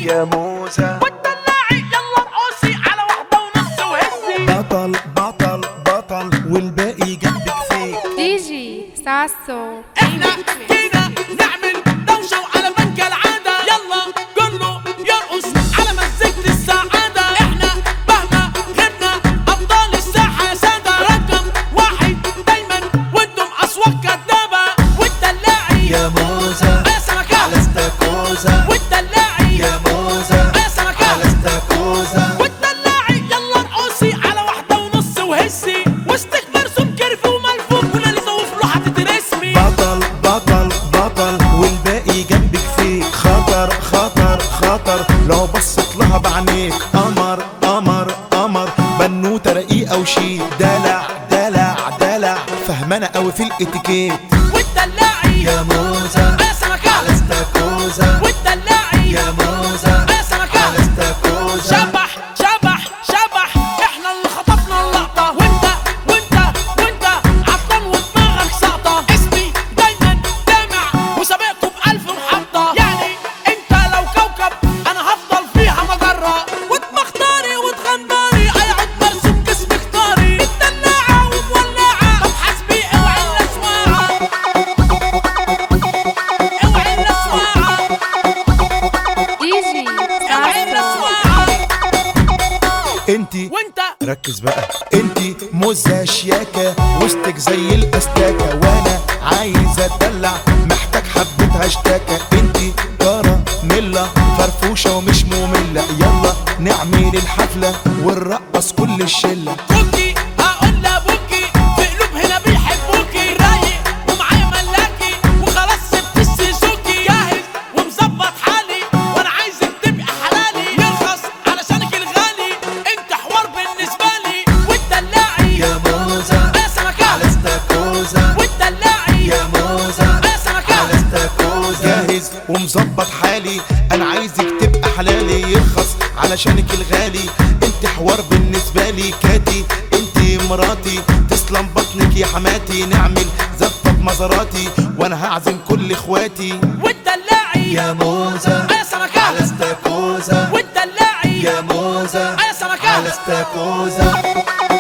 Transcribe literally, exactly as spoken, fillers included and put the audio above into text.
يا موزة والدلاعي يلا ارقصي على واحدة ونص وهزي. بطل بطل بطل والباقي جنبك فيك. دي جي ساسو. احنا جينا نعمل دوشة وعلى بنك العادة، يلا كله يرقص على مزيكة السعادة. احنا مهما غبنا ابطال الساحة سادة، رقم واحد دايما وانتم اصوات كدابة. والدلاعي يا موزة يا سمكة على استاكوزا. والدلاعي يا موزة يا سمكة على استاكوزا. والدلاعي يلا ارقصي على واحدة ونص وهسي، وسطك مرسوم كرف وملفوف وناليزة وفلوحة تترسمي. بطل بطل بطل والباقي جنبك فيك. خطر خطر خطر لو بصت لها بعينيك. قمر قمر قمر بنوتة رقيقة وشيك. دلع دلع دلع فهمانة قوي في الاتيكيت. والدلاعي يا موزة يا سمكة على استاكوزا. والدلاعي يا موزة يا سمكة على استاكوزا. شبح شبح شبح احنا اللي خطفنا اللقطة، وانت وانت وانت عطلان ودماغك ساقطة. اسمي دايما لامع وسابقكم بألف محطة، يعني انت لو كوكب انا هفضل فيها مجرة. وتمختاري وتغنداري ايعد مرسوم جسم اختاري. مدلعة ومولعة طب حسبي اوعي الاسواعة اوعي الاسواعة دي جي اوعي ساسو. الاسواعة. انتي وانت ركز بقى. انتي موزة شياكة وسطك زي الاستاكة، وانا عايز اتدلع محتاج حبة هاشتاكة. انتي كراميلا فرفوشة ومش مملة، يلا نعمل الحفلة ونرقص كل الشلة. كوكي هقول لابوكي في قلوب هنا بيحبوكي، رايق ومعايا ملاكي وخلاص سبت السيزوكي. جاهز ومظبط حالي وانا عايزك تبقى حلالي، يرخص علشانك الغالي انت حوار بالنسبة لي. والدلاعي يا موزة يا سمكة على استاكوزا. والدلاعي يا موزة يا سمكة على استاكوزا. جاهز ومظبط حالي انا عايزك تبقى حلالي، يرخص علشانك الغالي انت حوار بالنسبة لي. كاتي انت مراتي تسلم بطنك يا حماتي، نعمل زفة بمزاراتي وانا هعزم كل اخواتي. والدلاعي يا موزة يا سمكة على استاكوزا. والدلاعي يا موزة يا سمكة على استاكوزا.